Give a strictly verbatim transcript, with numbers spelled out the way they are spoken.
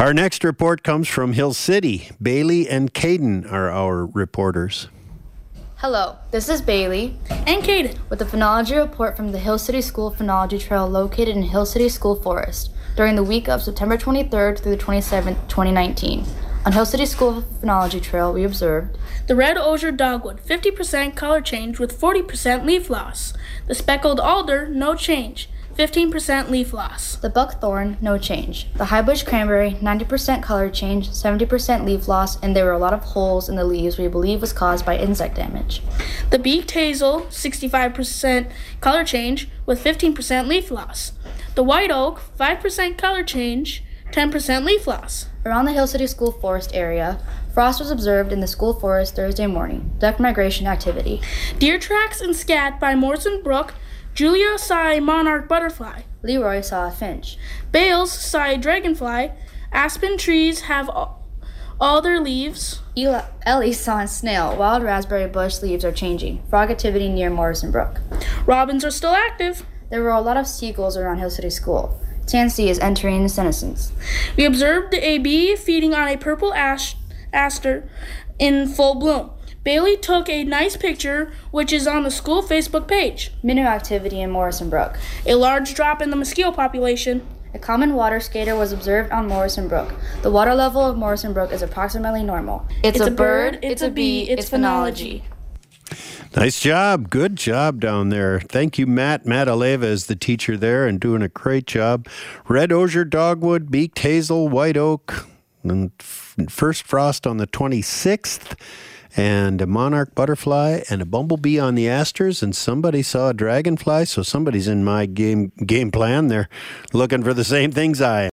Our next report comes from Hill City. Bailey and Caden are our reporters. Hello, this is Bailey and Caden with the phenology report from the Hill City School Phenology Trail located in Hill City School Forest during the week of September twenty-third through the twenty-seventh, twenty nineteen. On Hill City School Phenology Trail, we observed the red osier dogwood, fifty percent color change with forty percent leaf loss. The speckled alder, no change, fifteen percent leaf loss. The buckthorn, no change. The highbush cranberry, ninety percent color change, seventy percent leaf loss, and there were a lot of holes in the leaves we believe was caused by insect damage. The beaked hazel, sixty-five percent color change with fifteen percent leaf loss. The white oak, five percent color change, ten percent leaf loss. Around the Hill City School Forest area, frost was observed in the school forest Thursday morning. Duck migration activity. Deer tracks and scat by Morrison Brook. Julia saw a monarch butterfly. Leroy saw a finch. Bales saw a dragonfly. Aspen trees have all, all their leaves. Eli, Ellie saw a snail. Wild raspberry bush leaves are changing. Frog activity near Morrison Brook. Robins are still active. There were a lot of seagulls around Hill City School. Tansy is entering senescence. We observed a bee feeding on a purple ash, aster in full bloom. Bailey took a nice picture, which is on the school Facebook page. Minnow activity in Morrison Brook. A large drop in the mosquito population. A common water skater was observed on Morrison Brook. The water level of Morrison Brook is approximately normal. It's, it's a, a bird, it's a bee, it's phenology. Nice job. Good job down there. Thank you, Matt. Matt Aleva is the teacher there and doing a great job. Red osier dogwood, beaked hazel, white oak, and first frost on the twenty-sixth, and a monarch butterfly and a bumblebee on the asters, and somebody saw a dragonfly, so somebody's in my game game plan. They're looking for the same things I am.